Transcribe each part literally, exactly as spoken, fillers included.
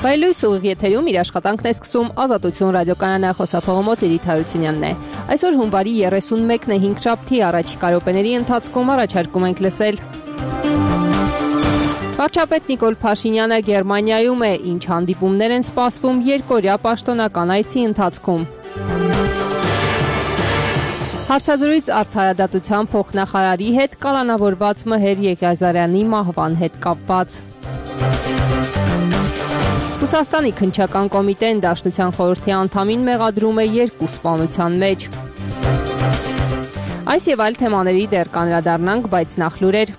Վայելույս ուղիղ եթերում իր աշխատանքն է սկսում Ազատություն ռադիոկայանը, խոսափողոմոտ Լիլիթ Հարությունյանն է։ Այսօր հունվարի երեսունմեկն է, հինգշաբթի, առաջիկա րոպեների ընթացքում առաջարկում ենք լսել. Վարչապետ Նիկոլ Փաշինյանը Գերմանիայում է, ինչ հանդիպումներ են սպասվում երկօրյա պաշտոնական այցի ընթացքում։ Հարցազրույց Արդարադատության փոխնախարարի հետ կալանավորված Մհեր Եղիազարյանի մահվան հետ կապված։ Ռուսաստանի քննչական կոմիտեն Դաշնության խորհրդի անդամին մեղադրում է երկու սպանության մեջ։ Այս եւ այլ թեմաների դեռ կանրադառնանք, բայց նախ լուրեր։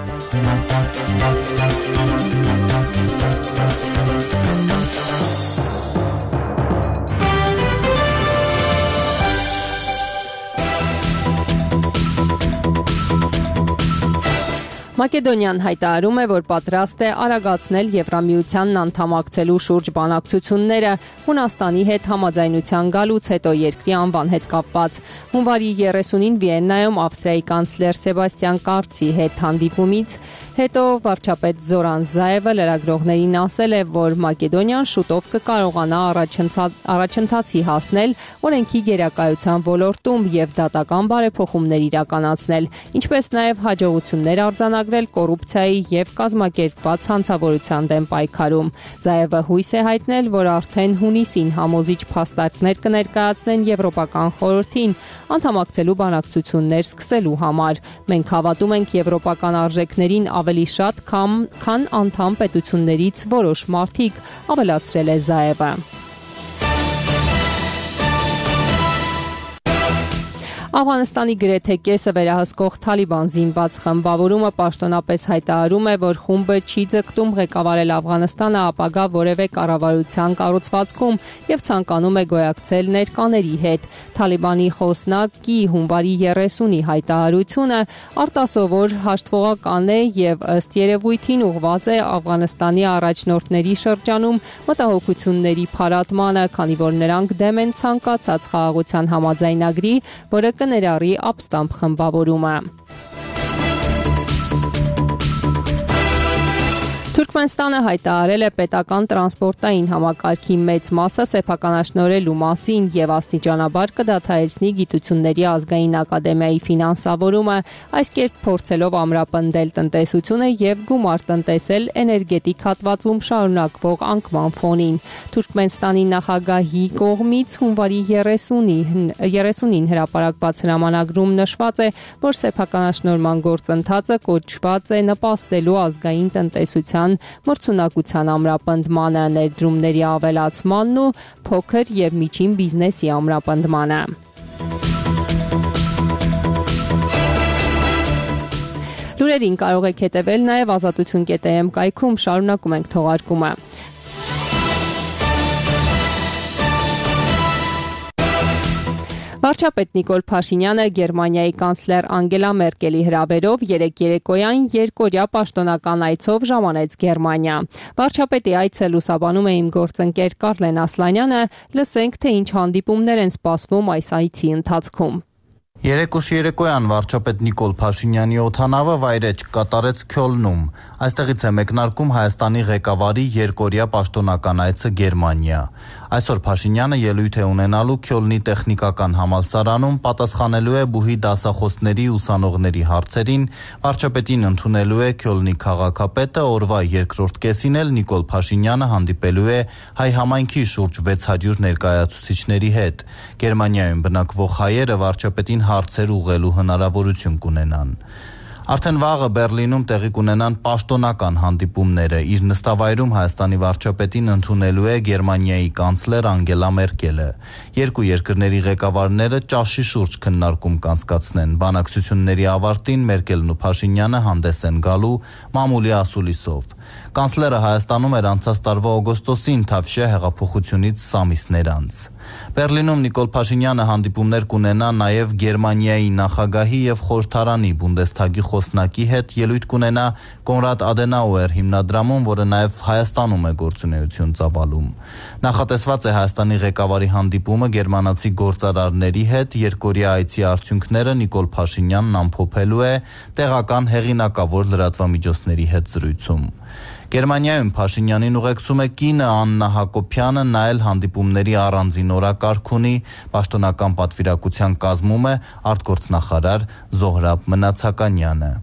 Մակեդոնիան հայտարարում է, որ պատրաստ է արագացնել Եվրամիությանն անդամակցելու շուրջ բանակցությունները Հունաստանի հետ համաձայնության գալուց հետո երկրի անվան հետ կապված։ Հունվարի երեսունին Վիեննայում Ավստրիայի կանցլեր Սեբաստիան Կարցի հետ հանդիպումից հետո վարչապետ Զորան Զայևը լրագրողներին ասել է, որ Մակեդոնիան շուտով կկարողանա առաջընթացի հասնել օրենքի գերակայության ոլորտում եւ դատական բարեփոխումներ իրականացնել, ինչպես նաեւ հաջողություններ արձանագրել կոռուպցիայի եւ կազմակերպված հանցավորության դեմ պայքարում։ Զայևը հույս է հայտնել, որ արդեն հունիսին համոզիչ փաստարկներ կներկայացնեն Եվրոպական խորհրդին անդամակցելու բանակցություններ սկսելու համար։ Մենք հավատում ենք եվրոպական արժեքներին ավելի շատ, քան անդամ պետություններից որոշ մարդիկ, ավելացրել է Զայևը։ Աֆղանստանի գրեթե կեսը վերահսկող Թալիբան զինված խմբավորումը պաշտոնապես հայտարարում է, որ խումբը չի ձգտում ղեկավարել Աֆղանստանը ապագա որևէ կառավարության կառուցվածքում եւ ցանկանում է գոյակցել ներկաների հետ։ Թալիբանի խոսնակի հունվարի երեսունի հայտարարությունը արտասովոր հաշտվողական է եւ ըստ երևույթին ուղղված է Աֆղանստանի առաջնորդների շրջանում մտահոգությունների փարատմանը, քանի որ նրանք դեմ են ցանկացած խաղաղության համաձայնագրի, որը կներառի ապստամբ խմբավորումը։ Թուրքմենստանը հայտարարել է պետական տրանսպորտային համակարգի մեծ մասը սեփականաշնորհելու մասին եւ աստիճանաբար կդադարեցնի Գիտությունների ազգային ակադեմիայի ֆինանսավորումը, այս կերպ փորձելով ամրապնդել տնտեսությունը եւ գումար տնտեսել էներգետիկ հատվածում շարունակվող անկման ֆոնին։ Թուրքմենստանի նախագահի կողմից հունվարի երեսունին հրապարակված հրամանագրում նշված է, որ սեփականաշնորհման գործընթացը կոչված է նպաստելու ազգային տնտեսության մրցունակության ամրապնդմանը, ներդրումների ավելացմանն ու փոքր եւ միջին բիզնեսի ամրապնդմանը։ Լուրերին կարող եք հետևել նաեւ ազատություն կետ էմ կայքում, շարունակում ենք թողարկումը։ Վարչապետ Նիկոլ Փաշինյանը Գերմանիայի կանցլեր Անգելա Մերկելի հրավերով երեկ երեկոյան երկօրյա պաշտոնական այցով ժամանեց Գերմանիա։ Վարչապետի այցը լուսաբանում է իմ գործընկեր Կարլեն Ասլանյանը, լսենք, թե ինչ հանդիպումներ են սպասվում այս այցի ընթացքում։ Երեկոշ երեկոյան վարչապետ Նիկոլ Փաշինյանի օդանավը վայրէջք կատարեց Քյոլնում։ Այստեղից է մեկնարկում Հայաստանի ղեկավարի երկօրյա պաշտոնական այցը Գերմանիա։ Այսօր Փաշինյանը ելույթ է ունենալու Քյոլնի տեխնիկական համալսարանում, պատասխանելու է բուհի դասախոսների ուսանողների հարցերին, վարչապետին ընդունելու է Քյոլնի քաղաքապետը, օրվա երկրորդ կեսին էլ Նիկոլ Փաշինյանը հանդիպելու է հայ համայնքի շուրջ վեց հարյուր ներկայացուցիչների հետ։ Գերմանիայում բնակվող հայերը վարչապետին հարցեր ուղղելու հնարավորություն կունենան։ Արդեն վաղը Բերլինում տեղի կունենան պաշտոնական հանդիպումները։ Իր նստավայրում Հայաստանի վարչապետին ընդունելու է Գերմանիայի կանցլեր Անգելա Մերկելը։ Երկու երկրների ղեկավարները ճաշի շուրջ քննարկում կանցկացնեն։ Բանակցությունների ավարտին Մերկելն ու Փաշինյանը հանդես են գալու մամուլի ասուլիսով։ Կանցլերը Հայաստանում էր անցած տարվա օգոստոսին Թավշյա հեղափոխությունից սամիսներ անց։ Բերլինում Նիկոլ Փաշինյանը հանդիպումներ կունենա նաև Գերմանիայի նախագահի եւ խորհրդարանի Բունդեսթագի խոսնակի հետ, ելույթ կունենա Կոնրադ Ադենաուեր հիմնադրամում, որը նաև Հայաստանում է գործունեություն ծավալում։ Նախատեսված է Հայաստանի ղեկավարի հանդիպումը գերմանացի գործարարների հետ, երկօրյա այցի արդյունքները Նիկոլ Փաշինյանն ամփոփելու է տեղական հեղինակավոր լրատվամիջոցների հետ զրույցում։ Գերմանիայում Փաշինյանին ուղեկցում է կինը Աննա Հակոբյանը, նա էլ հանդիպումների առանձին օրակարգ ունի, պաշտոնական պատվիրակության կազմում է արտգործնախարար Զոհրաբ Մնացականյանը։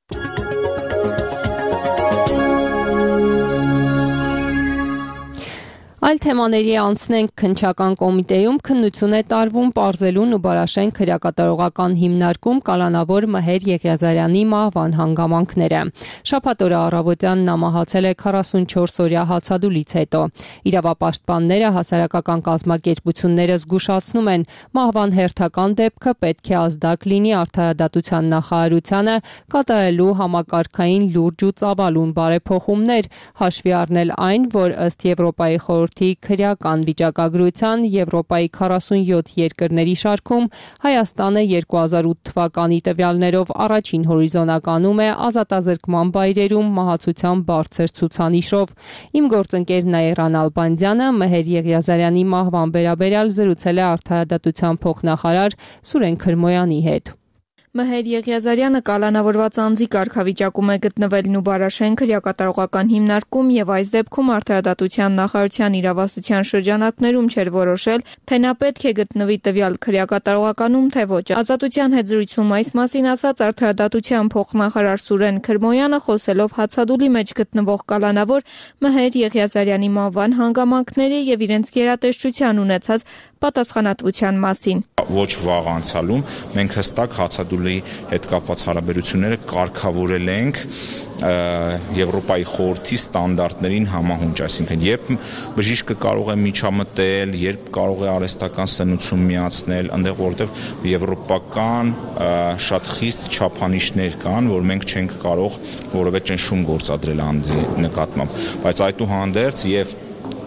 Այլ թեմաների անցնենք քննչական կոմիտեում քննություն է տարվում պարզելուն ու Բարաշենք հրակատարողական հիմնարկում կալանավոր Մհեր Եղիազարյանի մահվան հանգամանքները։ Շաբաթ օրը առավոտյան նա մահացել է քառասունչորս օրյա հացադուլից հետո։ Իրավապաշտպանները, հասարակական կազմակերպությունները զգուշացնում են, մահվան հերթական դեպքը պետք է ազդակ լինի արդարադատության նախարարությանը կատարելու համակարգային լուրջ ու ծավալուն բարեփոխումներ, հաշվի առնել այն, որ ըստ Եվրոպայի խորհրդի քրեական վիճակագրության Եվրոպայի քառասունյոթ երկրների շարքում Հայաստանը երկու հազար ութ թվականի տվյալներով առաջին հորիզոնականում է ազատազրկման վայրերում մահացության բարձր ցուցանիշով։ Իմ գործընկեր Նաիրա Նալբանդյանը Մհեր Եղիազարյանի մահվան վերաբերյալ զրուցել է արդարադատության փոխնախարար Սուրեն Քրմոյանի հետ։ Մհեր Եղիազարյանը կալանավորված անձի կարգավիճակում է գտնվել Նուբարաշենք հրակատարողական հիմնարկում եւ այս դեպքում արդարադատության նախարարության իրավասության շրջանակներում չէր որոշել, թե նա պետք է գտնվի տվյալ հրակատարողականում, թե ոչ։ Ազատության հետ զրույցում այս մասին ասաց արդարադատության փոխնախարար Սուրեն Քրմոյանը, խոսելով հացադուլի մեջ գտնվող կալանավոր Մհեր Եղիազարյանի մահվան հանգամանքների եւ իրենց գերատեսչության ունեցած պատասխանատվության մասին։ Ոչ վաղ անցյալում մենք հստակ հացադուլի հետ կապված հարաբերությունները կարգավորել ենք Եվրոպայի խորհրդի ստանդարտներին համահունչ, այսինքն երբ բժիշկը կարող է միջամտել, երբ կարող է արհեստական սնուցում միացնել, այնտեղ որտեղ եվրոպական շատ խիստ չափանիշներ կան, որ մենք չենք կարող որևէ ճնշում գործադրել անձի նկատմամբ, բայց այդուհանդերձ եւ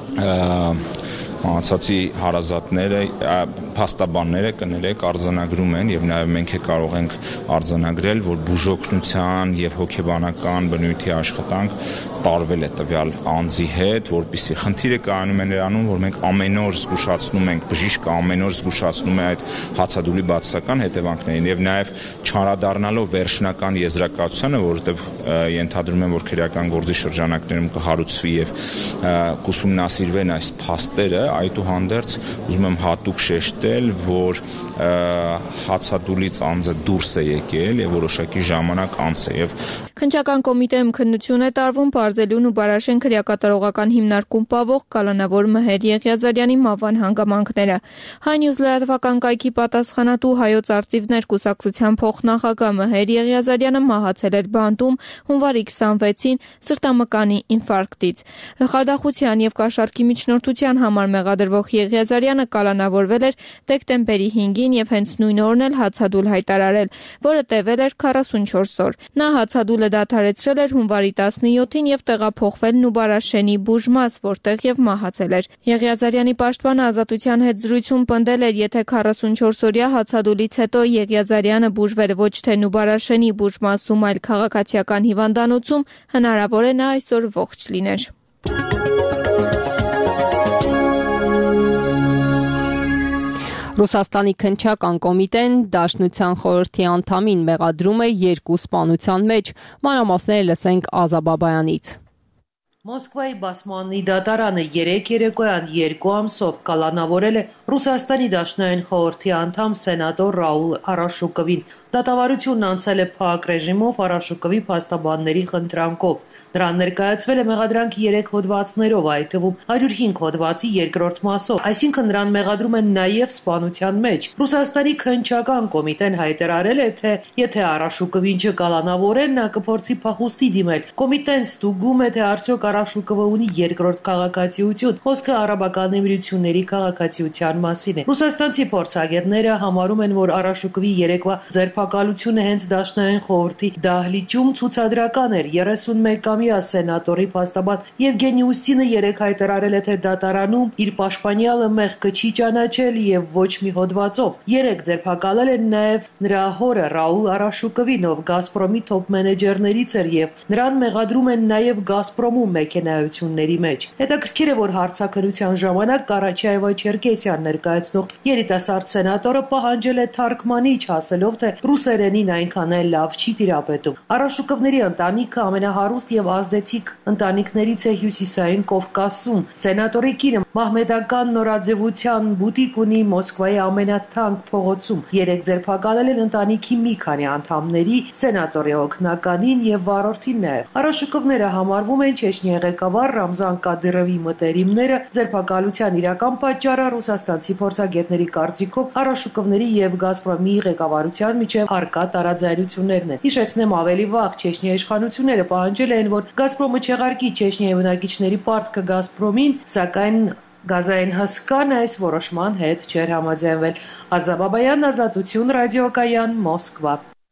Անցածի հարազատները, փաստաբանները կներեք արձանագրում են եւ նաեւ մենք է կարող ենք արձանագրել, որ բուժօգնության եւ հոգեբանական բնույթի աշխատանք տարվել է տվյալ անձի հետ, որպիսի խնդիրը կայանում է նրանում, որ մենք ամեն օր զգուշացնում ենք, բժիշկը ամեն օր զգուշացնում է այդ հացադուլի բացասական հետևանքներին եւ նաեւ չարադառնալով վերջնական եզրակացությանը, որովհետեւ ենթադրում եմ, որ քրեական գործի շրջանակներում կհարուցվի եւ կուսումնասիրվեն այս փաստերը, այդուհանդերձ ուզում եմ հատուկ շեշտել, որ հացադուլից անձը դուրս է եկել եւ որոշակի ժամանակ անց է եւ Քննչական կոմիտեում քննություն է տարվում պարզելուն ու Բարաշենք հրակատարողական հիմնարկում պավող կալանավոր Մհեր Եղիազարյանի մահվան հանգամանքները։ Հայ Նյուզ լրատվական կայքի պատասխանատու Հայոց արծիվներ կուսակցության փոխնախագահ Մհեր Եղիազարյանը մահացել էր բանտում հունվարի քսանվեցին սրտամկանի ինֆարկտից։ Խարդախության եւ կաշառքի միջնորդության համար մեղադրվող Եղիազարյանը կալանավորվել էր դեկտեմբերի հինգին եւ հենց նույն օրն էլ հացադուլ հայտարարել, որը տևել էր քառասունչորս օր։ Նա հացադուլը դադարեցրել էր հունվարի տասնյոթին եւ տեղափոխվել Նուբարաշենի բուժմաս, որտեղ եւ մահացել էր։ Եղիազարյանի պաշտպանը Ազատության հետ զրույցում պնդել էր, եթե քառասունչորս օրյա հացադուլից հետո Եղիազարյանը բուժվել ոչ թե Նուբարաշենի բուժմասում, այլ քաղաքացիական հիվանդանոցում, հնարավոր է նա այսօր ողջ լիներ։ Ռուսաստանի քննչական կոմիտեն Դաշնության խորհրդի անդամին մեղադրում է երկու սպանության մեջ, մանրամասները լսենք Ազա Բաբայանից։ Մոսկվայի բասմաննի դատարանը երեք երեկոյան երկու ամսով կալանավորել է Ռուսաստանի Դաշնային խորհրդի անդամ սենատոր Ռաուլ Արաշուկովին։ Դատավարությունն անցել է փակ ռեժիմով Արաշուկովի փաստաբանների խնդրանքով։ Նրան ներկայացվել է մեղադրանք երեք հոդվածներով, այդ թվում հարյուր հինգ հոդվածի երկրորդ մասով, այսինքն նրան մեղադրում են նաև սպանության մեջ։ Ռուսաստանի քննչական կոմիտեն հայտարարել է, թե եթե Արաշուկովին չկալանավորեն, նա կփորձի փախուստի դիմել։ Կոմիտեն ստուգում է, թե արդյոք Արաշուկովը ունի երկրորդ քաղաքացիություն։ Խոսքը Արաբական Էմիրությունների քաղաքացիության մասին է։ Ռուսաստանցի փորձագետները համարում են, որ Արաշուկովի երեկվա ձերբակալությունը հենց Դաշնային խորհրդի դահլիճում ցուցադրական էր։ երեսունմեկամյա սենատորի փաստաբան Եվգենի Ուստինը երեք հայտարարել է, թե դատարանում իր պաշտպանյալը մեղքը չի ճանաչել եւ ոչ մի հոդվածով։ Երեք ձերբակալել են նաեւ նրա հորը Ռաուլ Արաշուկովին, ով Գազպրոմի թոփ մենեջերներից էր եւ նրան մեղադրում են նաեւ Գազպրոմում մեքենայությունների մեջ։ Հետաքրքիր է, որ հարցաքննության ժամանակ Կարաչաևո-Չերկեսյան ներկայացնող երիտասարդ սենատորը պահանջել է թարգմանիչ, ասելով, թե ռուսերենին այնքան էլ լավ չի տիրապետում։ Արաշուկովների ընտանիքը ամենահարուստ եւ ազդեցիկ ընտանիքներից է Հյուսիսային Կովկասում։ Սենատորի կինը մահմեդական նորաձևության բուտիկ ունի Մոսկվայի ամենաթանկ փողոցում։ Երեք ձերբակալել են ընտանիքի մի քանի անդամների, սենատորի օգնականին եւ վարորդին նաեւ։ Արաշուկովները համարվում են Չեչնիայի ղեկավար Ռամզան Կադիրովի մտերիմները։ Ձերբակալության իրական պատճառը ռուսաստանցի փորձագետների կարծիքով Արաշուկովների եւ Գազպրոմի ղեկավարության միջև արկա տարաձայնություններն են։ Հիշեցնեմ, ավելի վաղ Չեչնիայի իշխանությունները պահանջել էին, որ Գազպրոմը չեղարկի Չեչնիայի բնակիչների պարտքը Գազպրոմին, սակայն Գազային հսկան այս որոշման հետ չէր համաձայնվել։ Ազա Բաբայան, Ազատություն, ռադիոկայան, Մոսկվա։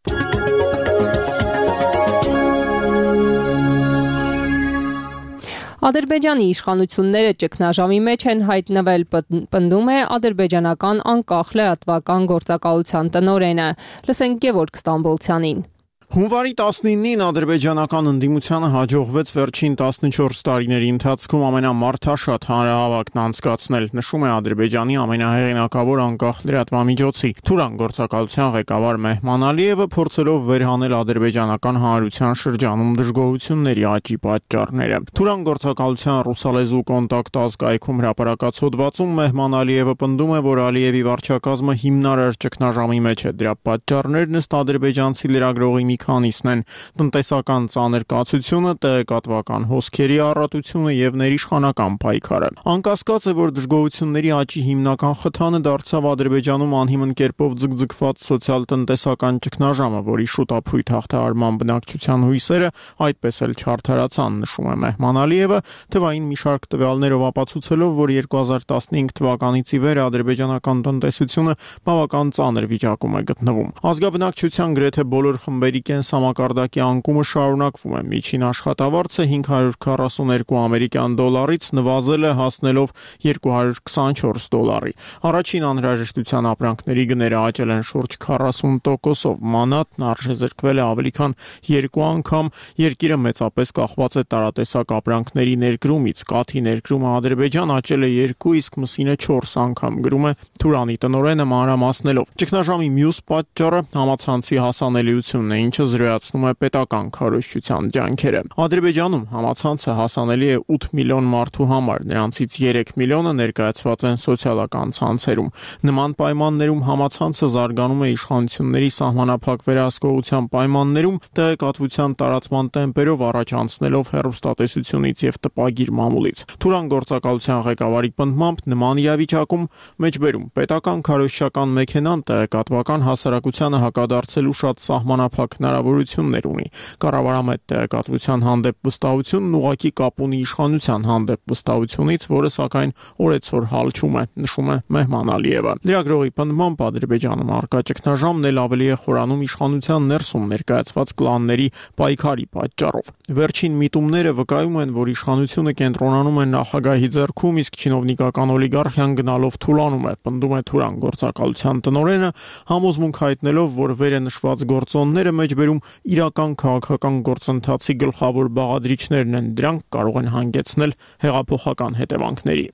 Ադրբեջանի իշխանությունները ճգնաժամի մեջ են հայտնվել, պնդում է ադրբեջանական անկախ լրատվական գործակալության տնօրենը։ Լսենք Գևորգ Ստամբոլցյանին։ Հունվարի տասնինին ադրբեջանական ընդդիմությանը հաջողվեց վերջին տասնչորս տարիների ընթացքում ամենամարդաշատ հանրահավաքն անցկացնել, նշում է Ադրբեջանի ամենահեղինակավոր անկախ լրատվամիջոցի Թուրան գործակալության ղեկավար Մեհման Ալիևը, փորձելով վերհանել ադրբեջանական հանրության շրջանում դժգոհությունների աճի պատճառները։ Թուրան գործակալության ռուսալեզու կոնտակտ ազգայքում հրապարակած հոդվածում Մեհման Ալիևը պնդում է, որ Ալիևի վարչակազմը հիմնարար ճգնաժամի մեջ է, դրա պատճառներն ըստ ադրբեջանցի լրագրողի մի քանիսն են՝ տնտեսական ծանր կացությունը, տեղեկատվական հոսքերի առատությունը եւ ներիշխանական պայքարը։ Անկասկած է, որ դժգոհությունների աճի հիմնական խթանը դարձավ Ադրբեջանում անհիմն կերպով ձգձգված սոցիալ-տնտեսական ճգնաժամը, որի շուտափույթ հաղթահարման բնակչության հույսերը այդպես էլ չարդարացան, նշում է Մեհման Ալիևը, թվային մի շարք տվյալներով ապացուցելով, որ երկու հազար տասնհինգ թվականից ի վեր ադրբեջանական տնտեսությունը բավական ծանր վիճակում է գտնվում։ Ազգաբնակչության գրեթե բոլոր խմբերի կենսամակարդակի անկումը շարունակվում է։ Միջին աշխատավարձը հինգ հարյուր քառասուներկու ամերիկյան դոլարից նվազել է, հասնելով երկու հարյուր քսանչորս դոլարի։ Առաջին անհրաժեշտության ապրանքների գները աճել են շուրջ քառասուն տոկոսով։ Մանատն արժեզրկվել է ավելի քան երկու անգամ։ Երկիրը մեծապես կախված է տարատեսակ ապրանքների ներկրումից։ Կաթի ներկրումը Ադրբեջան աճել է երկու, իսկ մսինը չորս անգամ, գրում է Թուրանի տնօրենը մանրամասնելով։ Ճգնաժամի մյուս պատճառը համացանցի հասանելիությունն է, ինչը զրոյացնում է պետական քարոզչության ջանքերը։ Ադրբեջանում համացանցը հասանելի է ութ միլիոն մարդու համար, նրանցից երեք միլիոնը ներկայացված են սոցիալական ցանցերում։ Նման պայմաններում համացանցը զարգանում է իշխանությունների սահմանափակ վերահսկողության պայմաններում, տեղեկատվության տարածման տեմպերով առաջ անցնելով հեռուստատեսությունից եւ տպագիր մամուլից։ Թուրան գործակալության ղեկավարի պնդմամբ նման իրավիճակում մեջբերում պետական քարոզչական մեքենան տեղեկատվական հասարակությանը հակադարձելու շատ սահմանափակ հնարավորություններ ունի։ Կառավարամետ տեղեկատվության հանդեպ վստահությունն ուղղակի կապ ունի իշխանության հանդեպ վստահությունից, որը սակայն օրեցօր հալչում է, նշում է Մեհման Ալիևը։ Լրագրողի պնդմամբ Ադրբեջանում առկա ճգնաժամն էլ ավելի է խորանում իշխանության ներսում ներկայացված կլանների պայքարի պատճառով։ Վերջին միտումները վկայում են, որ իշխանությունը կենտրոնանում է նախագահի ձեռքում, իսկ չինովնիկական օլիգարխիան գնալով թուլանում է, պնդում է Թուրան գործակալության տնօրենը, համոզմունք հայտնելով, որ վերը նշված գործոնները մեջբերում իրական քաղաքական գործընթացի գլխավոր բաղադրիչներն են, դրանք կարող են հանգեցնել հեղափոխական հետևանքների։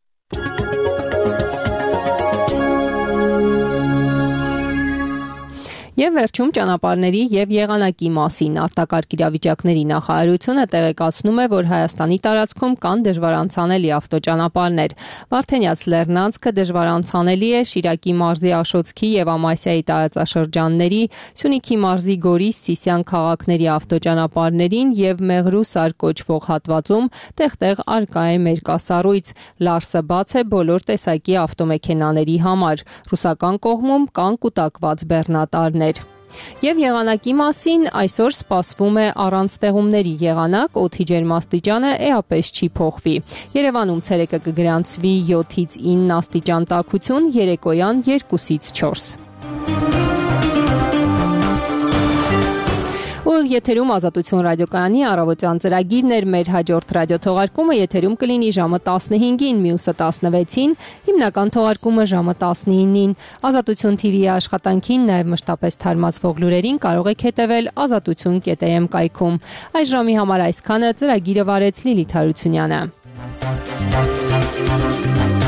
Եվ վերջում ճանապարհների եւ եղանակի մասին արտակարգ իրավիճակների նախարարությունը տեղեկացնում է, որ Հայաստանի տարածքում կան դժվարանցանելի ավտոճանապարհներ։ Վարդենյաց լեռնանցքը դժվարանցանելի է Շիրակի մարզի Աշոցքի եւ Ամասիայի տարածաշրջանների, Սյունիքի մարզի Գորիս, Սիսիան քաղաքների ավտոճանապարհներին եւ Մեղրուսար կոչվող հատվածում տեղ-տեղ արկա է մերկասառույց։ Լարսը բաց է բոլոր տեսակի ավտոմեքենաների համար։ Ռուսական կողմում կան կուտակված բեռնատարներ։ Եվ եղանակի մասին այսօր սպասվում է առանց տեղումների եղանակ, օդի ջերմաստիճանը էապես չի փոխվի։ Երևանում ցերեկը կգրանցվի յոթից ինը աստիճան տաքություն, երեկոյան երկուսից չորս։ Ու Այսօր եթերում Ազատություն ռադիոկայանի առավոտյան ծրագիրն էր, մեր հաջորդ ռադիոթողարկումը եթերում կլինի ժամը տասնհինգին, մյուսը տասնվեցին, հիմնական թողարկումը ժամը տասնինին։ Ազատություն թի վի-ի աշխատանքին, նաև մշտապես թարմացվող լուրերին կարող եք հետևել ազատություն կետ է էմ կայքում։ Այս ժամի համար այսքանը, ծրագիրը վարեց Լիլիթ Հարությունյանը։